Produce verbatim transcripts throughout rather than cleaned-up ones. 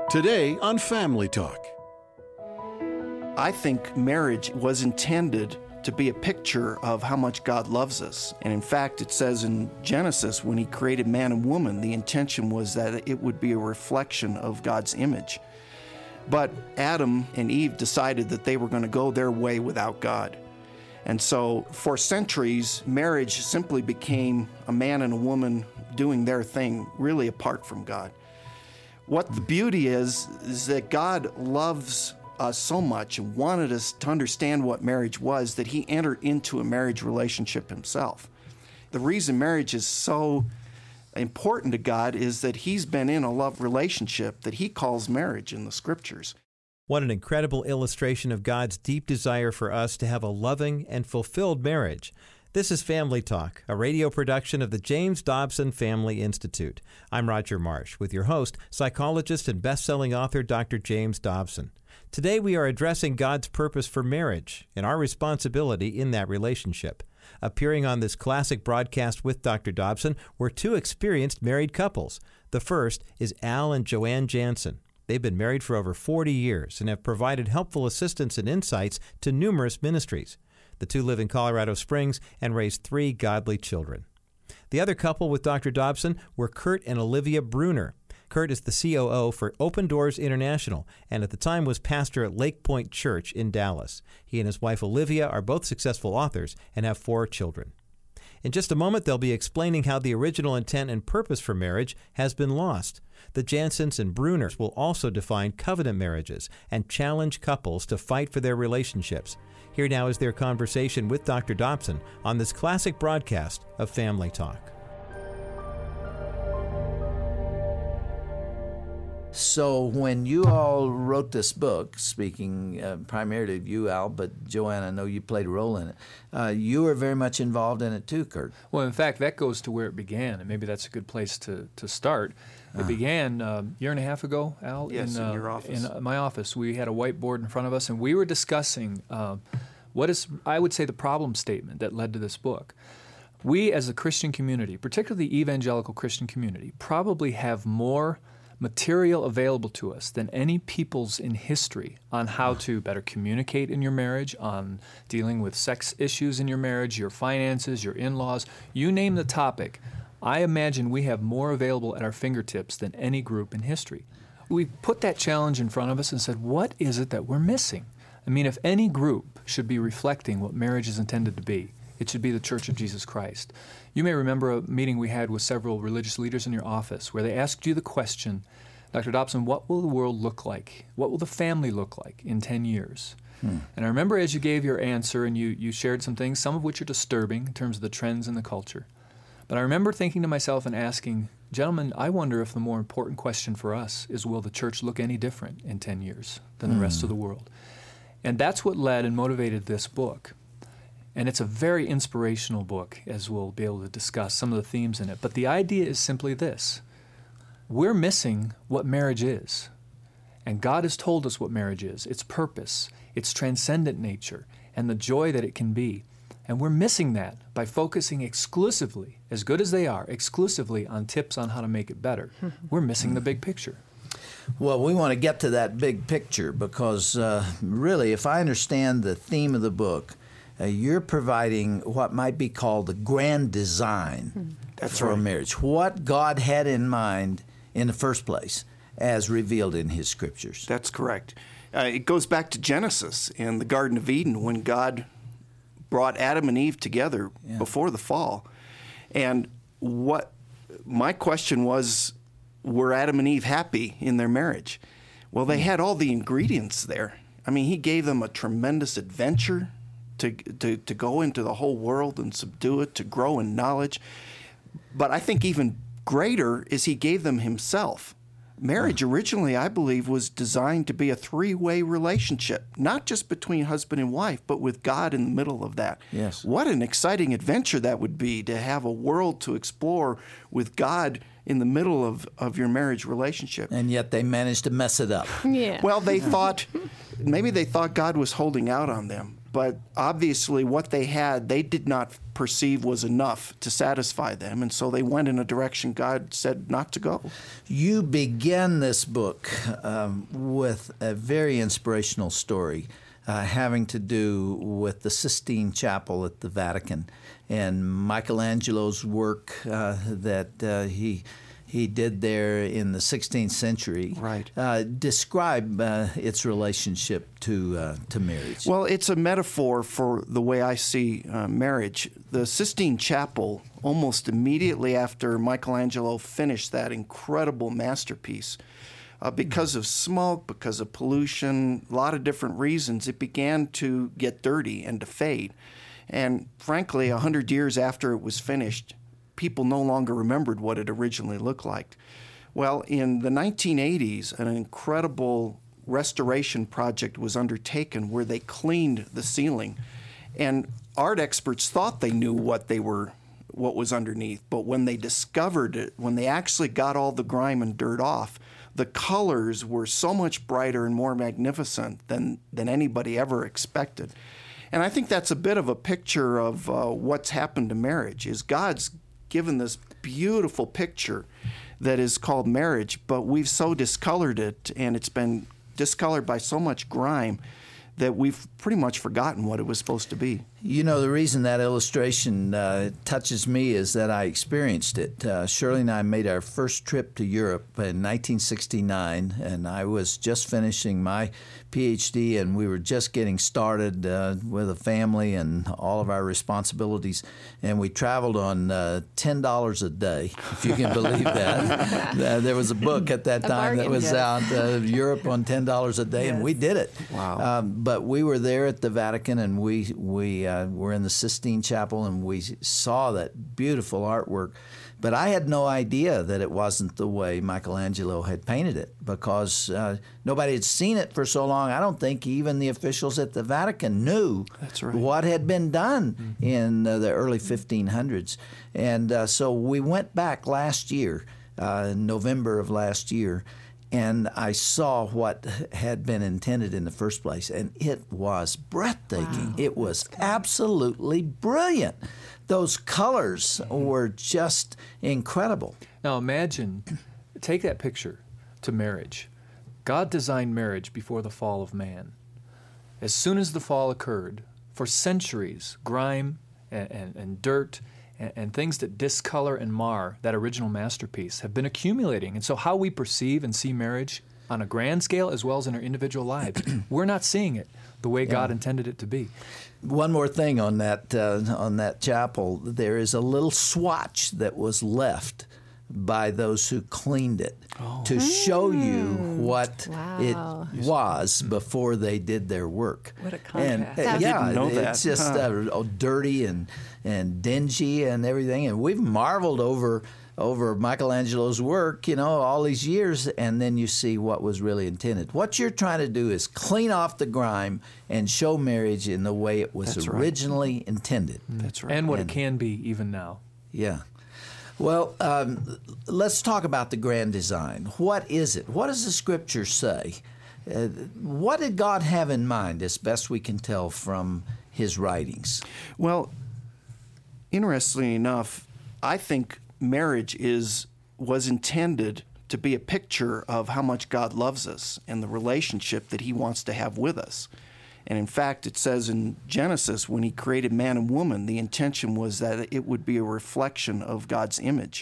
Today on Family Talk. I think marriage was intended to be a picture of how much God loves us. And in fact, it says in Genesis, when he created man and woman, the intention was that it would be a reflection of God's image. But Adam and Eve decided that they were going to go their way without God. And so for centuries, marriage simply became a man and a woman doing their thing, really apart from God. What the beauty is, is that God loves us so much and wanted us to understand what marriage was that he entered into a marriage relationship himself. The reason marriage is so important to God is that he's been in a love relationship that he calls marriage in the scriptures. What an incredible illustration of God's deep desire for us to have a loving and fulfilled marriage. This is Family Talk, a radio production of the James Dobson Family Institute. I'm Roger Marsh with your host, psychologist and best-selling author Doctor James Dobson. Today we are addressing God's purpose for marriage and our responsibility in that relationship. Appearing on this classic broadcast with Doctor Dobson were two experienced married couples. The first is Al and Joanne Jansen. They've been married for over forty years and have provided helpful assistance and insights to numerous ministries. The two live in Colorado Springs and raise three godly children. The other couple with Doctor Dobson were Kurt and Olivia Bruner. Kurt is the C O O for Open Doors International and at the time was pastor at Lake Point Church in Dallas. He and his wife Olivia are both successful authors and have four children. In just a moment, they'll be explaining how the original intent and purpose for marriage has been lost. The Jansens and Bruners will also define covenant marriages and challenge couples to fight for their relationships. Here now is their conversation with Doctor Dobson on this classic broadcast of Family Talk. So when you all wrote this book, speaking uh, primarily of you, Al, but Joanne, I know you played a role in it. Uh, you were very much involved in it too, Kurt. Well, in fact, that goes to where it began, and maybe that's a good place to, to start. It uh, began a um, year and a half ago, Al, yes, in, in uh, your office. In uh, my office. We had a whiteboard in front of us, and we were discussing uh, what is, I would say, the problem statement that led to this book. We, as a Christian community, particularly the evangelical Christian community, probably have more material available to us than any peoples in history on how to better communicate in your marriage, on dealing with sex issues in your marriage, your finances, your in-laws. You name the topic. I imagine we have more available at our fingertips than any group in history. We put that challenge in front of us and said, what is it that we're missing? I mean, if any group should be reflecting what marriage is intended to be, it should be the Church of Jesus Christ. You may remember a meeting we had with several religious leaders in your office where they asked you the question, Doctor Dobson, what will the world look like? What will the family look like in ten years? Hmm. And I remember as you gave your answer and you, you shared some things, some of which are disturbing in terms of the trends in the culture. But I remember thinking to myself and asking, gentlemen, I wonder if the more important question for us is, will the church look any different in ten years than hmm. the rest of the world? And that's what led and motivated this book. And it's a very inspirational book, as we'll be able to discuss some of the themes in it. But the idea is simply this. We're missing what marriage is. And God has told us what marriage is, its purpose, its transcendent nature, and the joy that it can be. And we're missing that by focusing exclusively, as good as they are, exclusively on tips on how to make it better. We're missing the big picture. Well, we want to get to that big picture because uh, really, if I understand the theme of the book, Uh, you're providing what might be called the grand design That's for right. a marriage. What God had in mind in the first place, as revealed in His Scriptures. That's correct. Uh, it goes back to Genesis in the Garden of Eden when God brought Adam and Eve together Yeah. before the fall. And what my question was, were Adam and Eve happy in their marriage? Well, they had all the ingredients there. I mean, He gave them a tremendous adventure to, to, to go into the whole world and subdue it, to grow in knowledge. But I think even greater is He gave them Himself. Marriage originally, I believe, was designed to be a three-way relationship, not just between husband and wife, but with God in the middle of that. Yes. What an exciting adventure that would be, to have a world to explore with God in the middle of, of your marriage relationship. And yet they managed to mess it up. Yeah. Well, they thought, maybe they thought God was holding out on them. but obviously what they had, they did not perceive was enough to satisfy them, and so they went in a direction God said not to go. You begin this book um, with a very inspirational story uh, having to do with the Sistine Chapel at the Vatican and Michelangelo's work uh, that uh, he he did there in the sixteenth century. Right. Uh, describe uh, its relationship to uh, to marriage. Well, it's a metaphor for the way I see uh, marriage. The Sistine Chapel, almost immediately after Michelangelo finished that incredible masterpiece, uh, because of smoke, because of pollution, a lot of different reasons, it began to get dirty and to fade. And frankly, a hundred years after it was finished, people no longer remembered what it originally looked like. Well, in the nineteen eighties, an incredible restoration project was undertaken where they cleaned the ceiling. And art experts thought they knew what they were, what was underneath, but when they discovered it, when they actually got all the grime and dirt off, the colors were so much brighter and more magnificent than, than anybody ever expected. And I think that's a bit of a picture of uh, what's happened to marriage, is God's given this beautiful picture that is called marriage, but we've so discolored it, and it's been discolored by so much grime that we've pretty much forgotten what it was supposed to be. You know, the reason that illustration uh, touches me is that I experienced it. Uh, Shirley and I made our first trip to Europe in nineteen sixty-nine, and I was just finishing my P H D, and we were just getting started uh, with a family and all of our responsibilities, and we traveled on uh, ten dollars a day, if you can believe that. uh, there was a book at that A time that bargain, was yes. out, uh, Europe on ten dollars a day, Yes. and we did it. Wow. Um, but we were there at the Vatican, and we, we uh, were in the Sistine Chapel, and we saw that beautiful artwork. But I had no idea that it wasn't the way Michelangelo had painted it, because uh, nobody had seen it for so long. I don't think even the officials at the Vatican knew That's right. what had been done Mm-hmm. in uh, the early fifteen hundreds. And uh, so we went back last year, uh, in November of last year, and I saw what had been intended in the first place, and it was breathtaking. Wow. It was absolutely brilliant. Those colors were just incredible. Now imagine, take that picture to marriage. God designed marriage before the fall of man. As soon as the fall occurred, for centuries, grime and, and, and dirt and, and things that discolor and mar that original masterpiece have been accumulating. And so how we perceive and see marriage on a grand scale as well as in our individual lives, we're not seeing it the way God intended it to be. One more thing on that uh, on that chapel, there is a little swatch that was left by those who cleaned it to show you what Wow. it was before they did their work. What a And, contrast. uh, I yeah, didn't know that. it's just Huh. uh, dirty and and dingy and everything. And we've marveled over over Michelangelo's work, you know, all these years, and then you see what was really intended. What you're trying to do is clean off the grime and show marriage in the way it was That's right. originally intended. That's right. And what And- it can be even now. Yeah. Well, um, let's talk about the grand design. What is it? What does the Scripture say? Uh, what did God have in mind, as best we can tell from His writings? Well, interestingly enough, I think marriage is was intended to be a picture of how much God loves us and the relationship that He wants to have with us. And in fact, it says in Genesis, when He created man and woman, the intention was that it would be a reflection of God's image.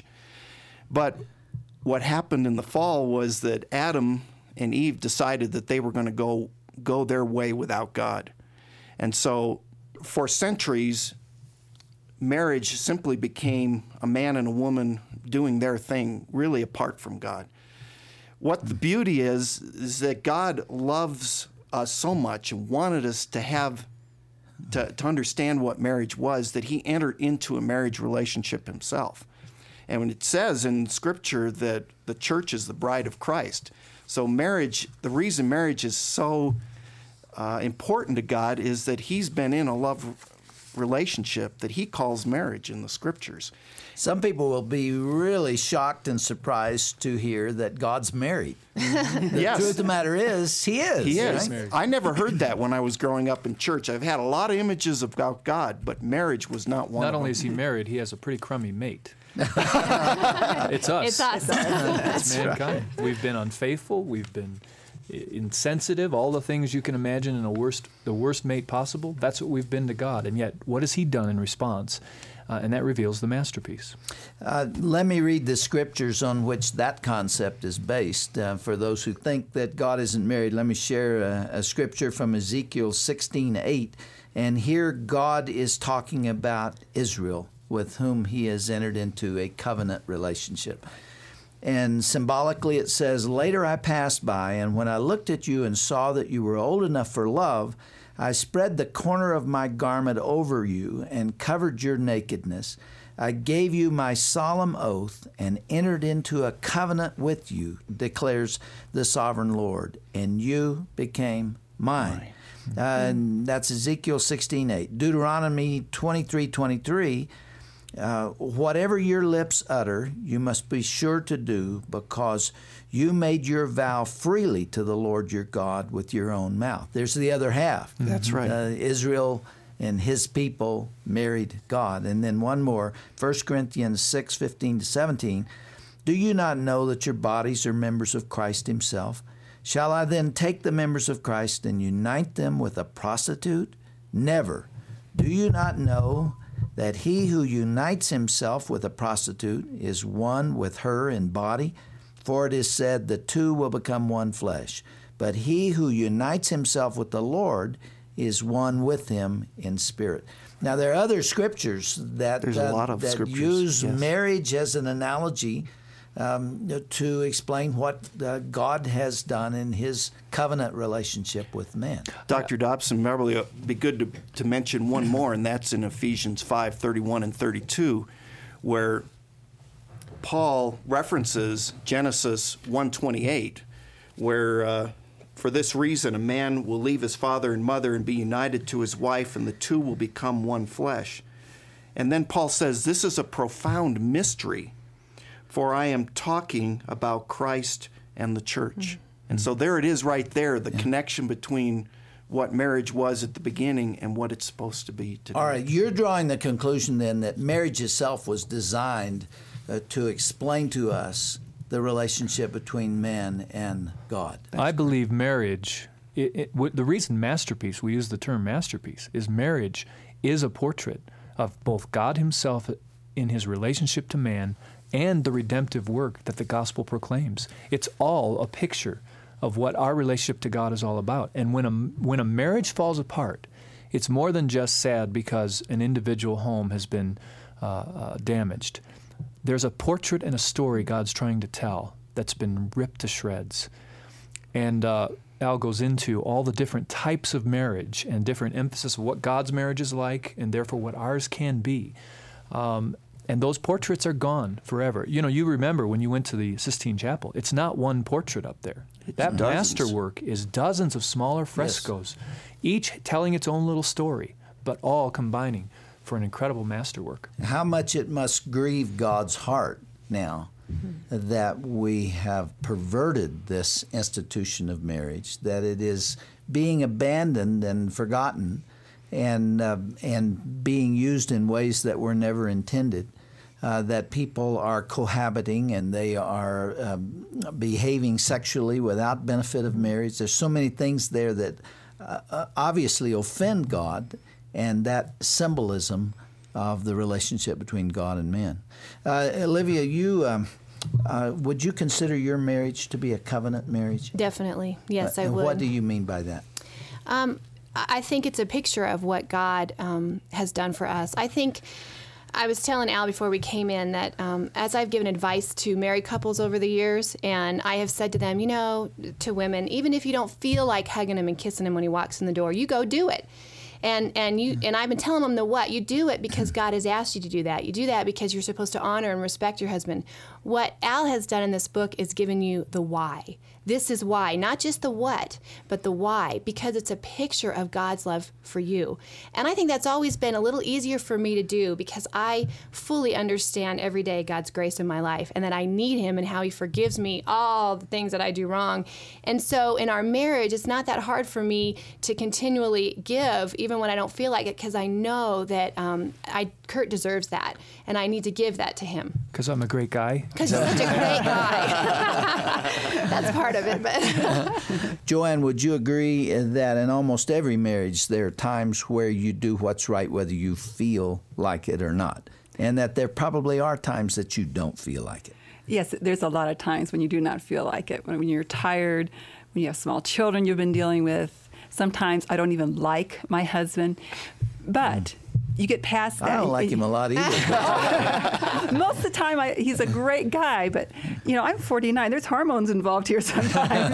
But what happened in the fall was that Adam and Eve decided that they were going to go go their way without God. And so for centuries, marriage simply became a man and a woman doing their thing, really apart from God. What the beauty is, is that God loves us so much and wanted us to have, to, to understand what marriage was, that He entered into a marriage relationship Himself. And when it says in Scripture that the church is the bride of Christ, so marriage, the reason marriage is so uh, important to God is that He's been in a love relationship that he calls marriage in the Scriptures. Some people will be really shocked and surprised to hear that God's married. The Yes. truth of the matter is, he is. He right? is. I never heard that when I was growing up in church. I've had a lot of images about God, but marriage was not one Not of them. only is he married, he has a pretty crummy mate. It's us. It's us. It's mankind. We've been unfaithful. We've been i- insensitive. All the things you can imagine in a worst, the worst mate possible. That's what we've been to God. And yet, what has he done in response? Uh, and that reveals the masterpiece. Uh, let me read the scriptures on which that concept is based. Uh, for those who think that God isn't married, let me share a, a scripture from Ezekiel sixteen eight. And here God is talking about Israel, with whom he has entered into a covenant relationship. And symbolically it says, "Later I passed by, and when I looked at you and saw that you were old enough for love, I spread the corner of my garment over you and covered your nakedness. I gave you my solemn oath and entered into a covenant with you, declares the sovereign Lord, and you became mine." Uh, and that's Ezekiel sixteen eight. Deuteronomy twenty-three twenty-three. Uh, whatever your lips utter, you must be sure to do, because you made your vow freely to the Lord your God with your own mouth. There's the other half. That's right. Uh, Israel and his people married God. And then one more, First Corinthians six fifteen to seventeen. Do you not know that your bodies are members of Christ himself? Shall I then take the members of Christ and unite them with a prostitute? Never. Do you not know that he who unites himself with a prostitute is one with her in body? For it is said, the two will become one flesh. But he who unites himself with the Lord is one with him in spirit. Now, there are other scriptures that, There's a uh, lot of that scriptures, use yes. marriage as an analogy um, to explain what uh, God has done in his covenant relationship with man. Doctor Dobson, probably it would be good to, to mention one more, and that's in Ephesians five thirty-one and thirty-two, where Paul references Genesis one twenty-eight, where uh, for this reason a man will leave his father and mother and be united to his wife, and the two will become one flesh. And then Paul says, this is a profound mystery, for I am talking about Christ and the church. Mm-hmm. And so there it is right there, the yeah. connection between what marriage was at the beginning and what it's supposed to be today. All right, you're drawing the conclusion then that marriage itself was designed uh, to explain to us the relationship between man and God. I believe marriage, it, it, w- the reason masterpiece, we use the term masterpiece, is marriage is a portrait of both God himself in his relationship to man and the redemptive work that the gospel proclaims. It's all a picture of what our relationship to God is all about. And when a, when a marriage falls apart, it's more than just sad because an individual home has been uh, uh, damaged. There's a portrait and a story God's trying to tell that's been ripped to shreds. And uh, Al goes into all the different types of marriage and different emphasis of what God's marriage is like and therefore what ours can be. Um, and those portraits are gone forever. You know, you remember when you went to the Sistine Chapel, it's not one portrait up there. It's that dozens. masterwork is dozens of smaller frescoes, yes. each telling its own little story, but all combining for an incredible masterwork. How much it must grieve God's heart now mm-hmm. that we have perverted this institution of marriage, that it is being abandoned and forgotten and uh, and being used in ways that were never intended, uh, that people are cohabiting and they are um, behaving sexually without benefit of marriage. There's so many things there that uh, obviously offend God, and that symbolism of the relationship between God and man. Uh, Olivia, you um, uh, would you consider your marriage to be a covenant marriage? Definitely, yes, uh, I and would. What do you mean by that? Um, I think it's a picture of what God um, has done for us. I think I was telling Al before we came in that um, as I've given advice to married couples over the years, and I have said to them, you know, to women, even if you don't feel like hugging him and kissing him when he walks in the door, you go do it. And and you and I've been telling them the what. You do it because God has asked you to do that. You do that because you're supposed to honor and respect your husband. What Al has done in this book is given you the why. This is why, not just the what, but the why, because it's a picture of God's love for you. And I think that's always been a little easier for me to do because I fully understand every day God's grace in my life and that I need him and how he forgives me all the things that I do wrong. And so in our marriage, it's not that hard for me to continually give even when I don't feel like it because I know that um, I, Kurt deserves that and I need to give that to him. Because I'm a great guy? Because you're such a great guy. That's part of it. But Joanne, would you agree that in almost every marriage there are times where you do what's right whether you feel like it or not, and that there probably are times that you don't feel like it? Yes, there's a lot of times when you do not feel like it, when, when you're tired, when you have small children you've been dealing with. Sometimes I don't even like my husband, but you get past that. I don't like him a lot either. Most of the time, I, he's a great guy, but, you know, I'm forty-nine. There's hormones involved here sometimes.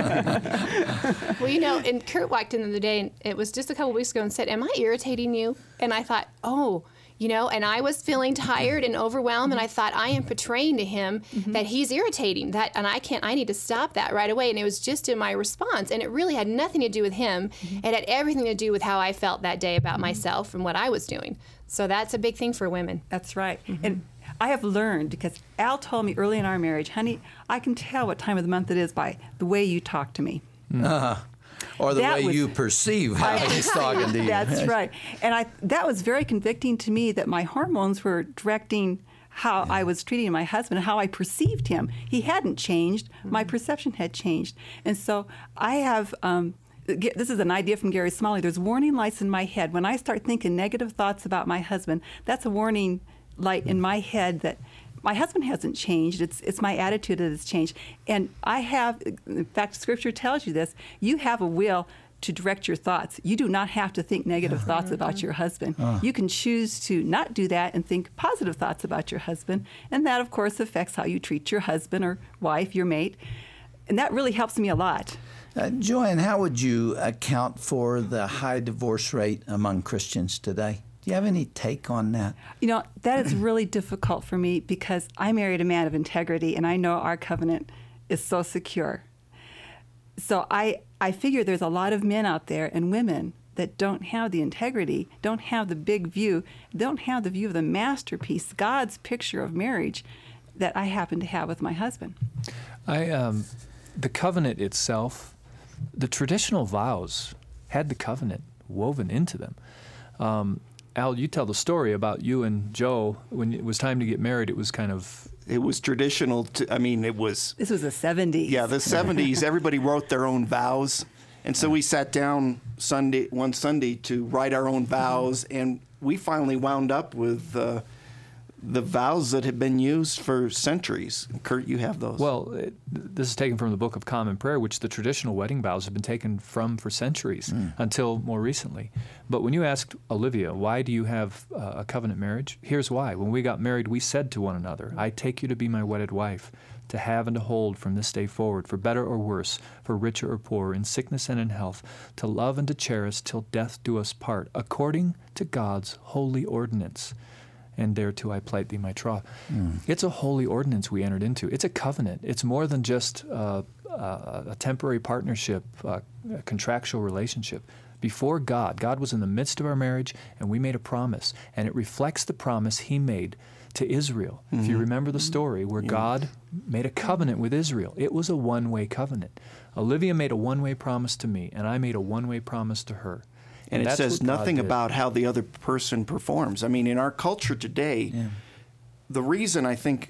Well, you know, and Kurt walked in the other day, and it was just a couple weeks ago, and said, am I irritating you? And I thought, oh, you know, and I was feeling tired and overwhelmed, and I thought, I am portraying to him mm-hmm. that he's irritating, that, and I can't, I need to stop that right away. And it was just in my response, and it really had nothing to do with him. Mm-hmm. It had everything to do with how I felt that day about mm-hmm. myself and what I was doing. So that's a big thing for women. That's right. Mm-hmm. And I have learned, because Al told me early in our marriage, honey, I can tell what time of the month it is by the way you talk to me. Mm-hmm. Uh-huh. Or the that way was, you perceive how he's talking to you. That's right. And I that was very convicting to me that my hormones were directing how yeah. I was treating my husband and how I perceived him. He hadn't changed. Mm-hmm. My perception had changed. And so I have, um, this is an idea from Gary Smalley, there's warning lights in my head. When I start thinking negative thoughts about my husband, that's a warning light mm-hmm. in my head that my husband hasn't changed. It's it's my attitude that has changed. And I have, in fact, Scripture tells you this, you have a will to direct your thoughts. You do not have to think negative uh-huh. thoughts about your husband. Uh. You can choose to not do that and think positive thoughts about your husband. And that, of course, affects how you treat your husband or wife, your mate. And that really helps me a lot. Uh, Joanne, how would you account for the high divorce rate among Christians today? Do you have any take on that? You know, that is really difficult for me because I married a man of integrity, and I know our covenant is so secure. So I, I figure there's a lot of men out there and women that don't have the integrity, don't have the big view, don't have the view of the masterpiece, God's picture of marriage that I happen to have with my husband. I, um, the covenant itself, the traditional vows had the covenant woven into them. Um, Al, you tell the story about you and Joe. When it was time to get married, it was kind of... It was traditional. To, I mean, it was... This was the seventies. Yeah, the seventies. Everybody wrote their own vows. And so we sat down Sunday, one Sunday to write our own vows. And we finally wound up with uh, the vows that had been used for centuries. Kurt, you have those. Well, it, this is taken from the Book of Common Prayer, which the traditional wedding vows have been taken from for centuries mm. until more recently. But when you asked Olivia, why do you have uh, a covenant marriage? Here's why. When we got married, we said to one another, I take you to be my wedded wife, to have and to hold from this day forward, for better or worse, for richer or poorer, in sickness and in health, to love and to cherish till death do us part, according to God's holy ordinance. And thereto I plight thee my troth. Mm. It's a holy ordinance we entered into. It's a covenant. It's more than just uh, uh, a temporary partnership, uh, a contractual relationship. Before God, God was in the midst of our marriage, and we made a promise. And it reflects the promise he made to Israel. Mm-hmm. If you remember the story where yeah. God made a covenant with Israel, it was a one-way covenant. Olivia made a one-way promise to me, and I made a one-way promise to her. And, and it says nothing about how the other person performs. I mean, in our culture today, yeah. the reason I think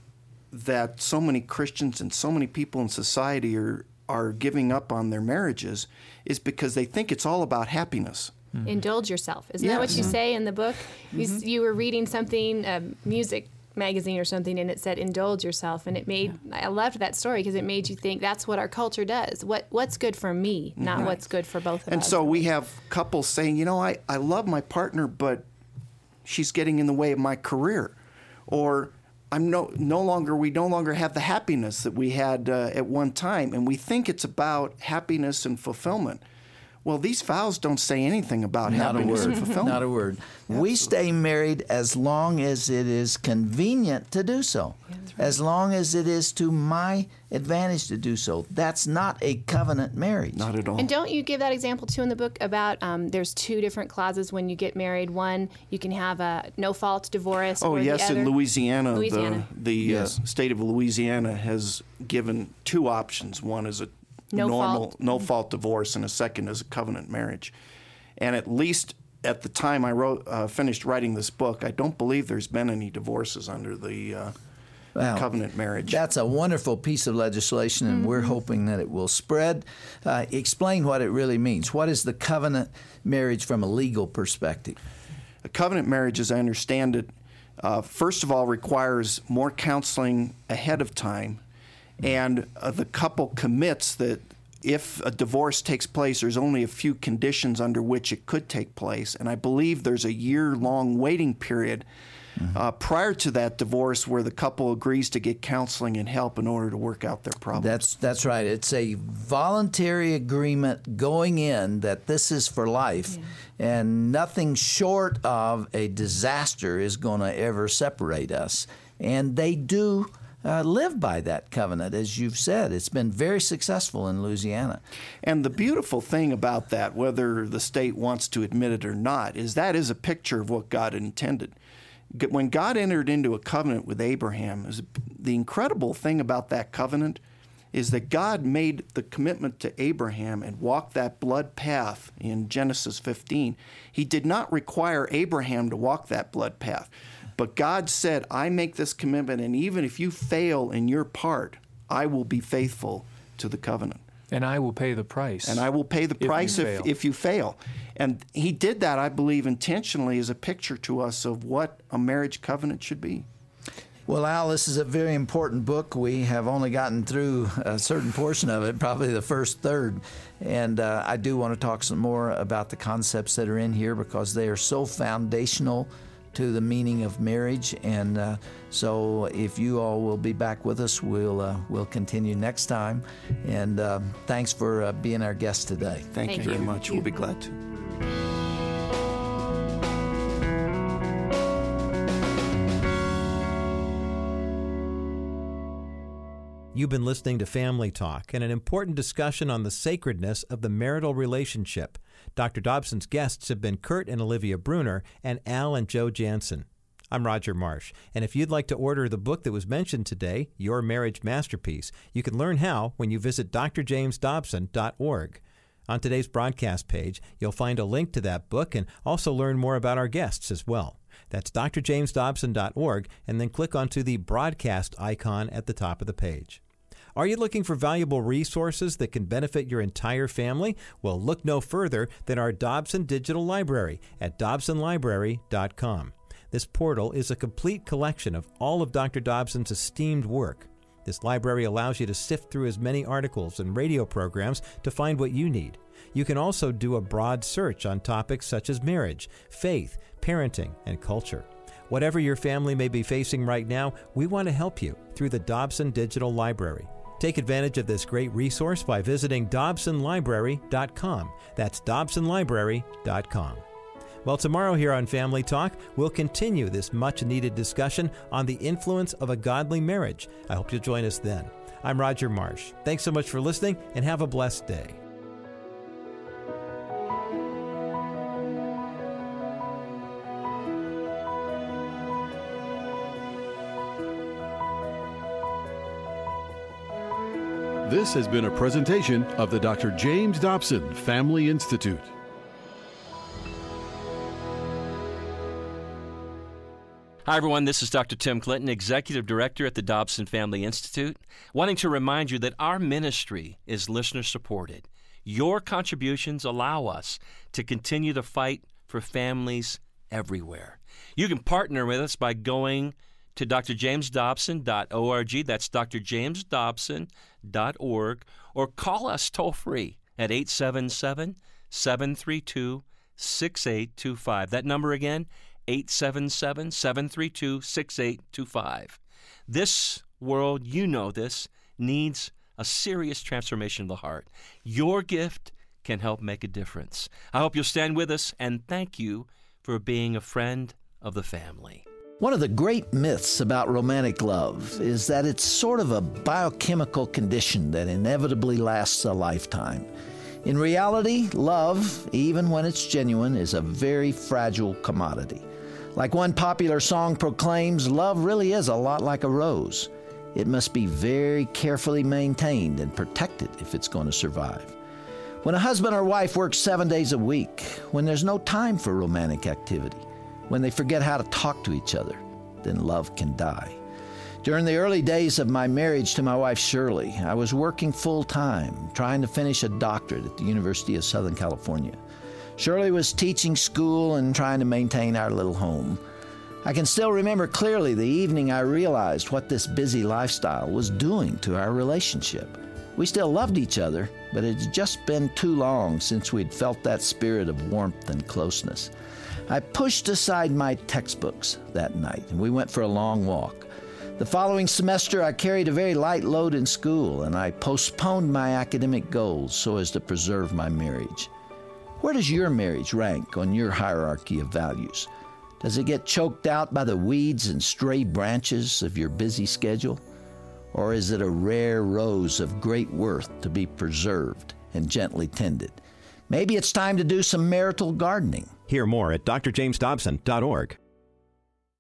that so many Christians and so many people in society are, are giving up on their marriages is because they think it's all about happiness. Mm-hmm. Indulge yourself. Isn't yes. that what you mm-hmm. say in the book? You, Mm-hmm. you were reading something, a music magazine or something, and it said indulge yourself, and it made yeah. I loved that story because it made you think that's what our culture does. What what's good for me, not right. what's good for both of and us. And so we have couples saying, you know, I, I love my partner, but she's getting in the way of my career, or I'm no no longer we no longer have the happiness that we had uh, at one time, and we think it's about happiness and fulfillment. Well, these vows don't say anything about Not a happiness and word. fulfillment. Not a word. We stay married as long as it is convenient to do so, as long as it is to my advantage to do so. That's not a covenant marriage. Not at all. And don't you give that example too in the book about um, there's two different clauses when you get married. One, you can have a no-fault divorce. Oh, or yes, the other, in Louisiana, Louisiana. the, the Yes. uh, state of Louisiana has given two options. One is a No normal fault. no-fault divorce, and a second is a covenant marriage. And at least at the time I wrote, uh, finished writing this book, I don't believe there's been any divorces under the uh, Wow. covenant marriage. That's a wonderful piece of legislation, and we're hoping that it will spread. Uh, explain what it really means. What is the covenant marriage from a legal perspective? A covenant marriage, as I understand it, uh, first of all, requires more counseling ahead of time, and uh, the couple commits that if a divorce takes place, there's only a few conditions under which it could take place, and I believe there's a year-long waiting period mm-hmm. uh, prior to that divorce where the couple agrees to get counseling and help in order to work out their problems. That's that's right. It's a voluntary agreement going in that this is for life, yeah. and nothing short of a disaster is going to ever separate us. And they do uh, live by that covenant, as you've said. It's been very successful in Louisiana. And the beautiful thing about that, whether the state wants to admit it or not, is that is a picture of what God intended. When God entered into a covenant with Abraham, is the incredible thing about that covenant is that God made the commitment to Abraham and walked that blood path in Genesis fifteen. He did not require Abraham to walk that blood path. But God said, I make this commitment, and even if you fail in your part, I will be faithful to the covenant. And I will pay the price. And I will pay the if price you if, fail. if you fail. And he did that, I believe, intentionally as a picture to us of what a marriage covenant should be. Well, Al, this is a very important book. We have only gotten through a certain portion of it, probably the first third. And uh, I do want to talk some more about the concepts that are in here because they are so foundational to the meaning of marriage. And uh, so if you all will be back with us, we'll uh, we'll continue next time. And uh, thanks for uh, being our guest today. Thank, Thank you very you. much. We'll be glad to. You've been listening to Family Talk and an important discussion on the sacredness of the marital relationship. Doctor Dobson's guests have been Kurt and Olivia Bruner and Al and Joe Jansen. I'm Roger Marsh, and if you'd like to order the book that was mentioned today, Your Marriage Masterpiece, you can learn how when you visit d r james dobson dot org. On today's broadcast page, you'll find a link to that book and also learn more about our guests as well. That's d r james dobson dot org, and then click onto the broadcast icon at the top of the page. Are you looking for valuable resources that can benefit your entire family? Well, look no further than our Dobson Digital Library at dobson library dot com. This portal is a complete collection of all of Doctor Dobson's esteemed work. This library allows you to sift through as many articles and radio programs to find what you need. You can also do a broad search on topics such as marriage, faith, parenting, and culture. Whatever your family may be facing right now, we want to help you through the Dobson Digital Library. Take advantage of this great resource by visiting dobson library dot com. That's dobson library dot com. Well, tomorrow here on Family Talk, we'll continue this much-needed discussion on the influence of a godly marriage. I hope you'll join us then. I'm Roger Marsh. Thanks so much for listening, and have a blessed day. This has been a presentation of the Doctor James Dobson Family Institute. Hi, everyone. This is Doctor Tim Clinton, Executive Director at the Dobson Family Institute, wanting to remind you that our ministry is listener-supported. Your contributions allow us to continue the fight for families everywhere. You can partner with us by going to d r james dobson dot org. That's d r james dobson dot org. Or call us toll-free at eight seven seven, seven three two, six eight two five. That number again, eight seven seven, seven three two, six eight two five. This world, you know this, needs a serious transformation of the heart. Your gift can help make a difference. I hope you'll stand with us, and thank you for being a friend of the family. One of the great myths about romantic love is that it's sort of a biochemical condition that inevitably lasts a lifetime. In reality, love, even when it's genuine, is a very fragile commodity. Like one popular song proclaims, love really is a lot like a rose. It must be very carefully maintained and protected if it's going to survive. When a husband or wife works seven days a week, when there's no time for romantic activity, when they forget how to talk to each other, then love can die. During the early days of my marriage to my wife Shirley, I was working full-time, trying to finish a doctorate at the University of Southern California. Shirley was teaching school and trying to maintain our little home. I can still remember clearly the evening I realized what this busy lifestyle was doing to our relationship. We still loved each other, but it had just been too long since we'd felt that spirit of warmth and closeness. I pushed aside my textbooks that night, and we went for a long walk. The following semester, I carried a very light load in school, and I postponed my academic goals so as to preserve my marriage. Where does your marriage rank on your hierarchy of values? Does it get choked out by the weeds and stray branches of your busy schedule? Or is it a rare rose of great worth to be preserved and gently tended? Maybe it's time to do some marital gardening. Hear more at d r james dobson dot org.